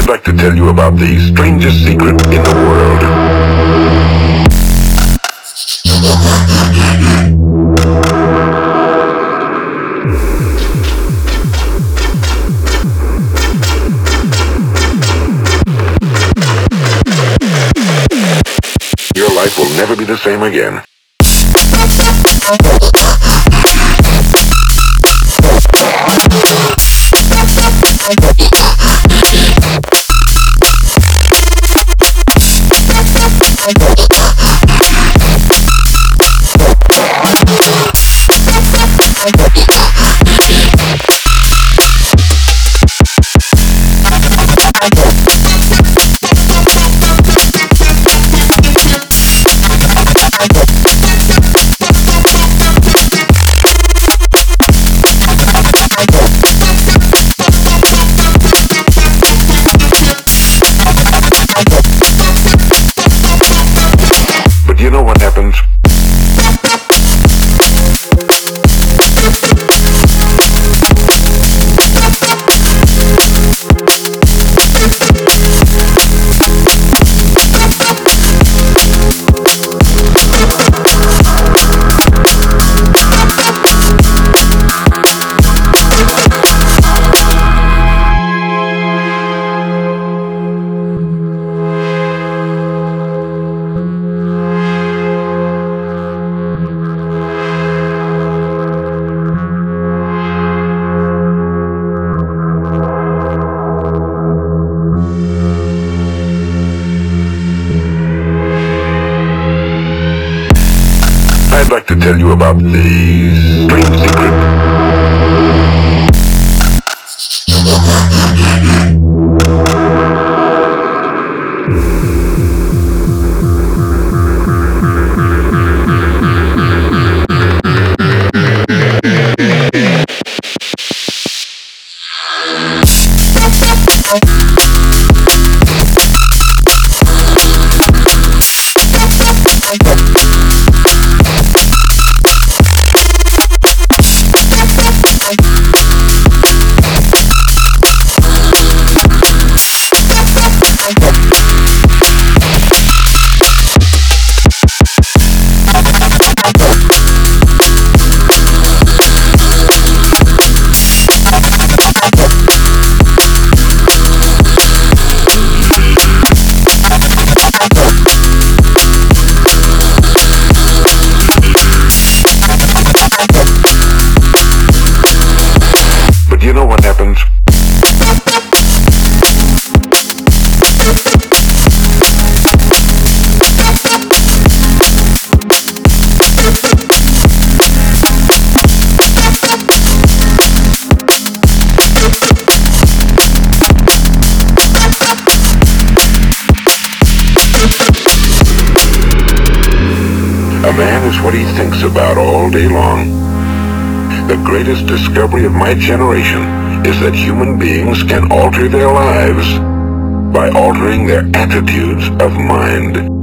I'd like to tell you about the strangest secret in the world. Your life will never be the same again. But you know what happens? I'd like to tell you about the strange secret. But you know what happens? A man is what he thinks about all day long. The greatest discovery of my generation is that human beings can alter their lives by altering their attitudes of mind.